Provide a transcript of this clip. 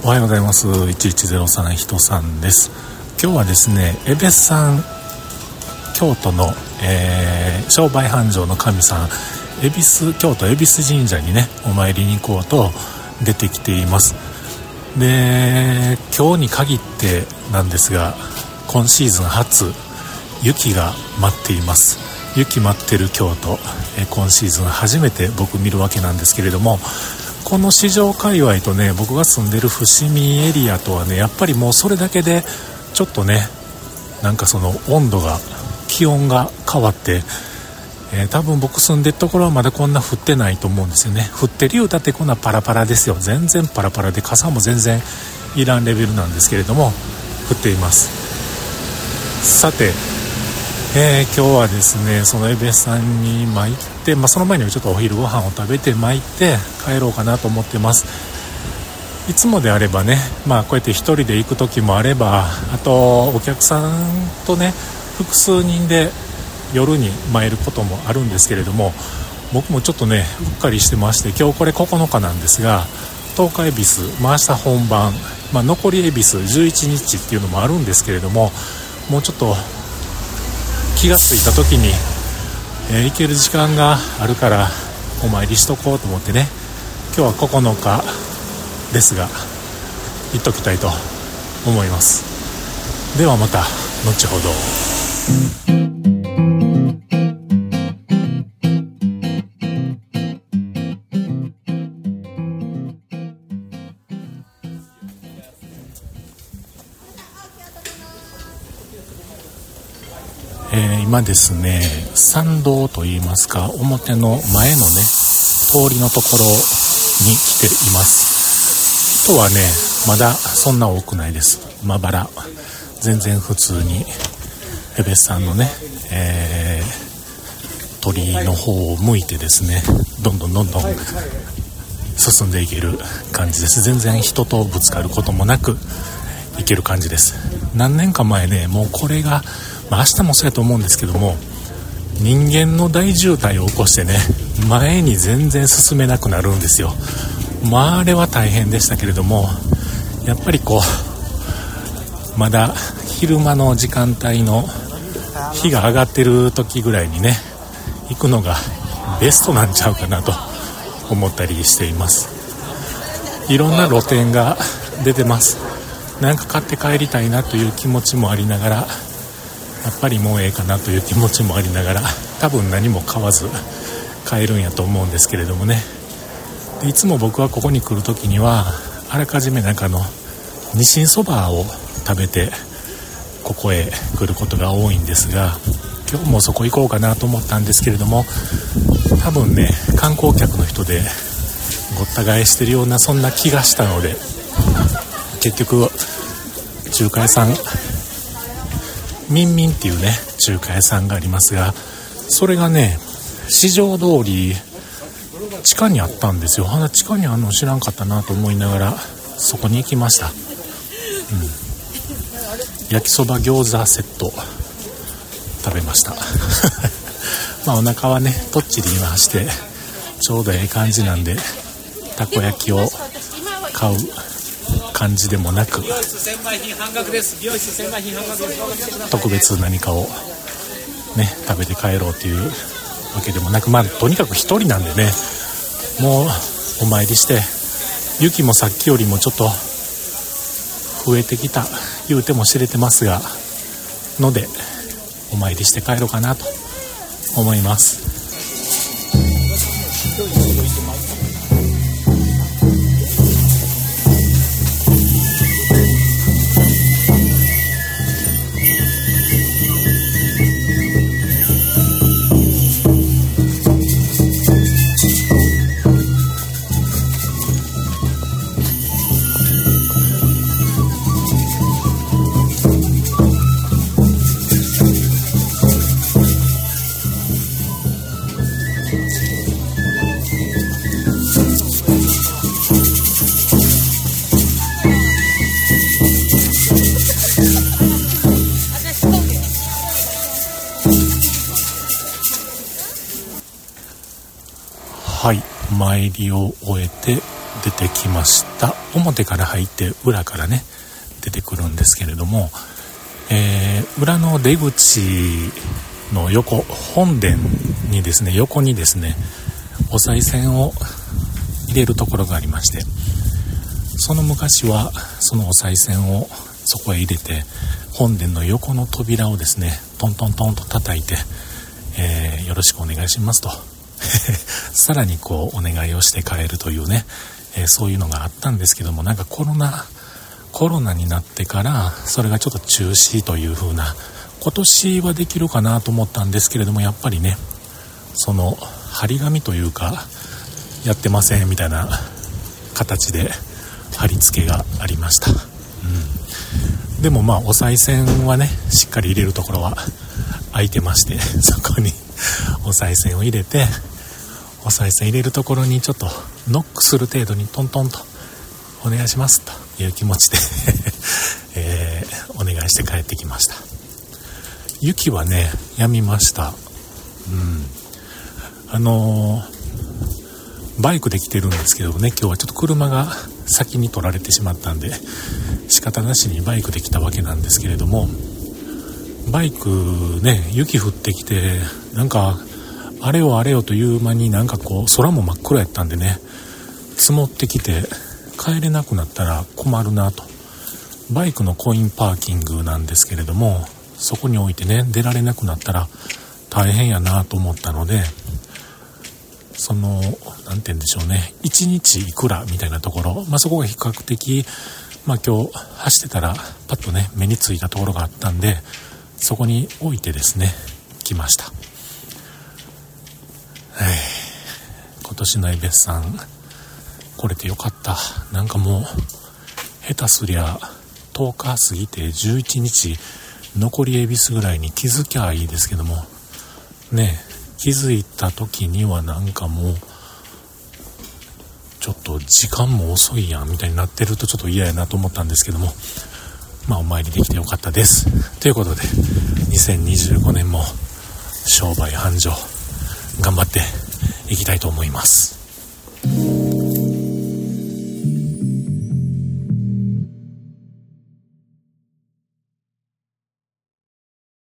おはようございます。1103人さんです。今日はですね、恵比寿さん、京都の、商売繁盛の神さん、京都恵比寿神社にねお参りに行こうと出てきています。で、今日に限ってなんですが、今シーズン初雪が待っています。雪待ってる京都、今シーズン初めて僕見るわけなんですけれども、この市場界隈とね、僕が住んでる伏見エリアとはね、やっぱりもうそれだけでちょっとね、なんかその温度が、気温が変わって、多分僕住んでるところはまだこんな降ってないと思うんですよね。降ってる歌ってこんなパラパラですよ。全然パラパラで、傘も全然いらんレベルなんですけれども、降っています。さて、今日はですね、その恵比寿さんに参って、その前にちょっとお昼ご飯を食べて参って帰ろうかなと思ってます。いつもであればね、こうやって一人で行く時もあれば、あとお客さんとね、複数人で夜に参ることもあるんですけれども、僕もちょっとねうっかりしてまして、今日これ9日なんですが、10日恵比寿、明日本番、残り恵比寿11日っていうのもあるんですけれども、もうちょっと気がついた時に、行ける時間があるからお参りしとこうと思ってね、今日は9日ですが行っときたいと思います。ではまた後ほど。今ですね、参道といいますか、表の前のね通りのところに来ています。人はねまだそんな多くないです。まばら、全然普通に恵比寿さんのね、鳥居の方を向いてですね、どんどん進んでいける感じです。全然人とぶつかることもなくいける感じです。何年か前ね、もうこれが、明日もそうやと思うんですけども、人間の大渋滞を起こしてね、前に全然進めなくなるんですよ。あれは大変でしたけれども、やっぱりまだ昼間の時間帯の日が上がってる時ぐらいにね行くのがベストなんちゃうかなと思ったりしています。いろんな露店が出てます。なんか買って帰りたいなという気持ちもありながら、やっぱりもうええかなという気持ちもありながら、多分何も買わず帰るんやと思うんですけれどもね。いつも僕はここに来るときにはあらかじめニシンそばを食べてここへ来ることが多いんですが、今日もそこ行こうかなと思ったんですけれども、多分ね観光客の人でごった返してるようなそんな気がしたので、結局中華屋さん、ミンミンっていうね中華屋さんがありますが、それがね市場通り地下にあったんですよ。地下にあるの知らんかったなと思いながらそこに行きました。焼きそば餃子セット食べましたお腹はねとっちり今してちょうどええ感じなんで、たこ焼きを買う感じでもなく、特別何かをね食べて帰ろうというわけでもなく、とにかく一人なんでね、もうお参りして、雪もさっきよりもちょっと増えてきた言うても知れてますがので、お参りして帰ろうかなと思います。はい、参りを終えて出てきました。表から入って裏からね出てくるんですけれども、裏の出口の横、本殿にですね、横にですねお賽銭を入れるところがありまして、その昔はそのお賽銭をそこへ入れて、本殿の横の扉をですねトントントンと叩いて、よろしくお願いしますとさらにこうお願いをして帰るというね、そういうのがあったんですけども、なんかコロナになってからそれがちょっと中止という風な、今年はできるかなと思ったんですけれども、やっぱりねその張り紙というかやってませんみたいな形で貼り付けがありました。でもお賽銭はねしっかり入れるところは空いてまして、そこにお賽銭を入れて、お賽銭入れるところにちょっとノックする程度にトントンとお願いしますという気持ちで、お願いして帰ってきました。雪はね止みました。バイクで来てるんですけどね、今日はちょっと車が先に取られてしまったんで仕方なしにバイクで来たわけなんですけれども、バイクね雪降ってきて、なんかあれよあれよという間になんかこう空も真っ暗やったんでね、積もってきて帰れなくなったら困るなと。バイクのコインパーキングなんですけれども、そこに置いてね出られなくなったら大変やなと思ったので、そのなんて言うんでしょうね、1日いくらみたいなところ、そこが比較的今日走ってたらパッとね目についたところがあったんで、そこに置いてですね来ました。今年のエベスさん来れてよかった。なんかもう下手すりゃ10日過ぎて11日残り恵比寿ぐらいに気づきゃいいですけどもね、気づいた時にはなんかもうちょっと時間も遅いやんみたいになってるとちょっと嫌やなと思ったんですけども、お参りできてよかったです。ということで2025年も商売繁盛頑張っていきたいと思います。